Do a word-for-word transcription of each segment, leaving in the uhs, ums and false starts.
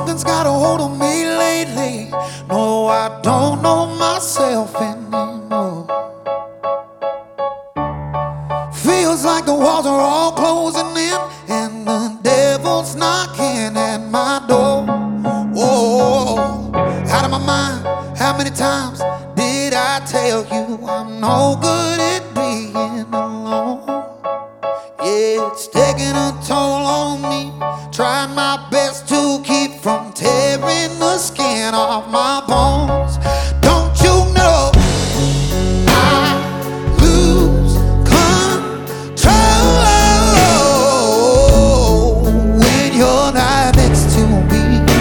Something's got a hold on me lately. No, I don't know myself anymore. Feels like the walls are all closing in and the devil's knocking at my door. Whoa, out of my mind. How many times did I tell you I'm no good at being alone? Yeah, it's taking a toll on me. Trying my best to keep from tearing the skin off my bones. Don't you know I lose control when you're not next to me?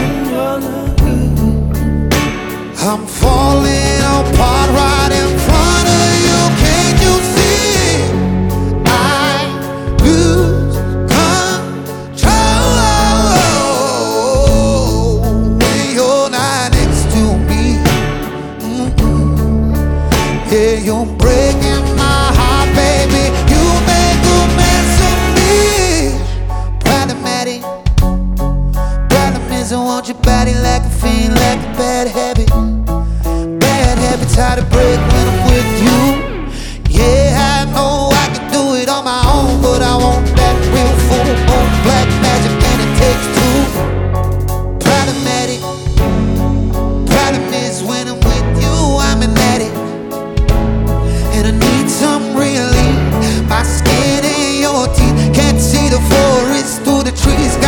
I'm falling apart right in front of you. Can't you see? I lose control when you're not next to me. Mm-mm. Yeah, you're breaking my heart, baby. You make a mess of me. Problematic. Problem is I want your body like a fiend, like a bad habit. Bad habits hard to break when I'm with you. Yeah, I know I can do it on my own, but I want that real full on black magic, and it takes two. Problematic. Problem is when I'm with you, I'm an addict, and I need some relief. My skin and your teeth can't see the forest through the trees.